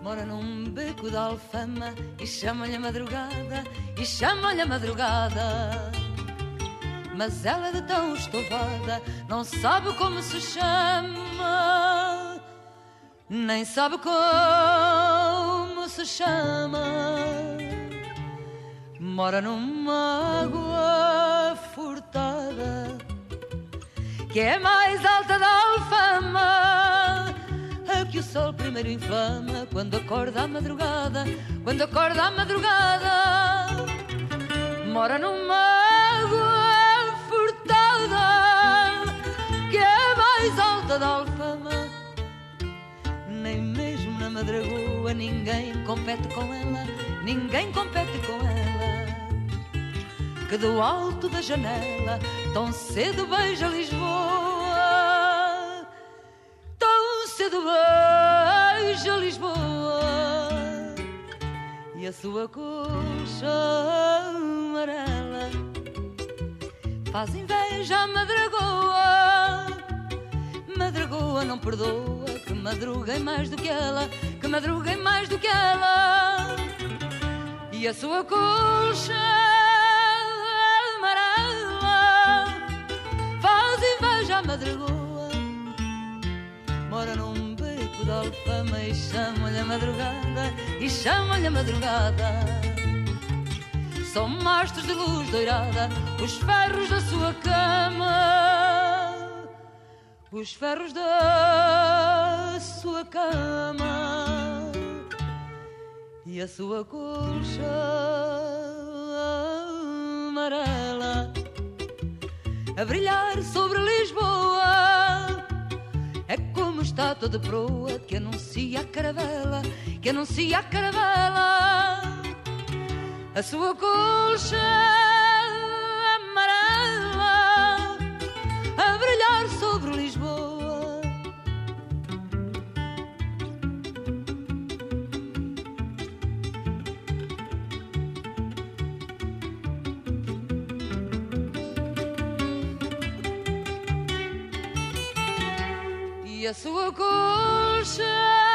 Mora num beco de Alfama e chamam-lhe a madrugada, e chamam-lhe a madrugada. Mas ela de tão estofada não sabe como se chama, nem sabe como se chama. Mora numa água furtada que é mais alta da Alfama, a que o sol primeiro inflama quando acorda à madrugada, quando acorda à madrugada. Mora numa água furtada que é mais alta da Alfama, nem mesmo na Madragoa ninguém compete com ela, ninguém compete com ela. Que do alto da janela tão cedo beija Lisboa, tão cedo beija Lisboa, e a sua coxa amarela faz inveja à Madragoa. Madragoa não perdoa, que madruguem mais do que ela, que madruguem mais do que ela, e a sua coxa faz inveja à Madragoa. Mora num beco de Alfama e chamam-lhe a madrugada, e chamam-lhe a madrugada. São mastros de luz doirada os ferros da sua cama, os ferros da sua cama, e a sua coxa amarela a brilhar sobre Lisboa. É como estátua de proa que anuncia a caravela, que anuncia a caravela. A sua coxa amarela a brilhar sobre Lisboa. E a sua coxa